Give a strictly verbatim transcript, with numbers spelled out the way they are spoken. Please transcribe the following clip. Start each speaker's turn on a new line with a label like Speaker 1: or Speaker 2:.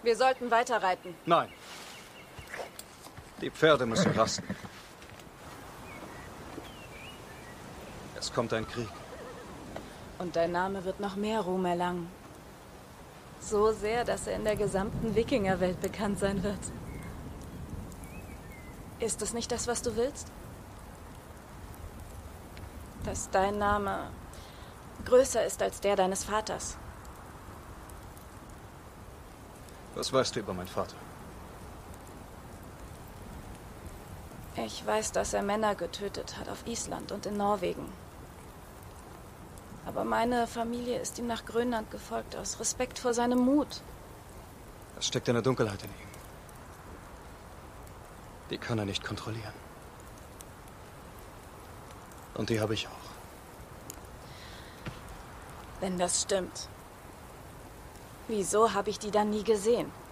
Speaker 1: Wir sollten weiterreiten.
Speaker 2: Nein. Die Pferde müssen rasten. Es kommt ein Krieg.
Speaker 1: Und dein Name wird noch mehr Ruhm erlangen. So sehr, dass er in der gesamten Wikingerwelt bekannt sein wird. Ist es nicht das, was du willst? Dass dein Name größer ist als der deines Vaters.
Speaker 2: Was weißt du über meinen Vater?
Speaker 1: Ich weiß, dass er Männer getötet hat auf Island und in Norwegen. Aber meine Familie ist ihm nach Grönland gefolgt, aus Respekt vor seinem Mut.
Speaker 2: Es steckt eine Dunkelheit in ihm. Die kann er nicht kontrollieren. Und die habe ich auch.
Speaker 1: Wenn das stimmt, wieso habe ich die dann nie gesehen?